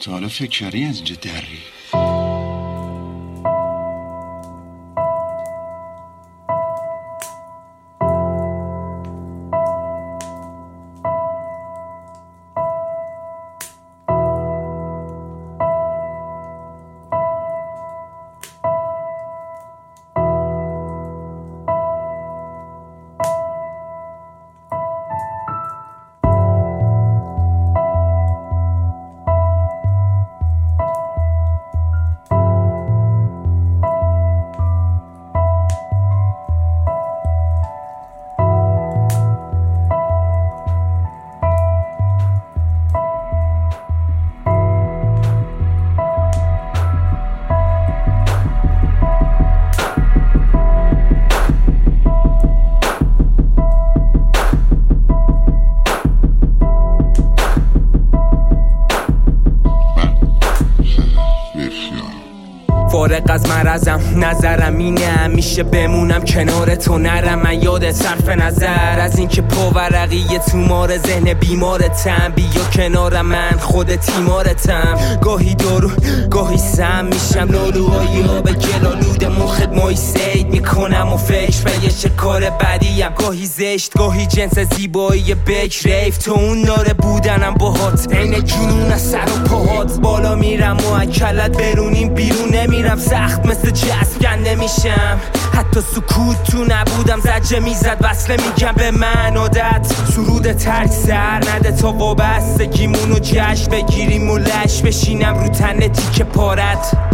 تا حالا فکر کردی از اینجا دری؟ فارغ از مرزم نظرم اینه همیشه بمونم کنار تو، نرم من یاد صرف نظر از این که پاورقی تومار ذهن بیمارتم. بیا کنار من خود تیمارتم. گاهی دارو گاهی سم میشم، لالوهای آب گلالود مخت مای سید میکنم و فکر به یه شکار بدیم. گاهی زشت گاهی جنس زیبایی بک ریف، تو اون ناره بودنم باهات عین جنون از سر و پاهات. بالا میرم و اکلت برونیم بیرون نمیرم، سخت مثل جسب کنده میشم. حتی سکوت تو نبودم زجه میزد وصله میگم به من عادت. سرود ترک سر نده تا وابستگیمونو جشن بگیریم و لش بشینم رو تن تیک پارت.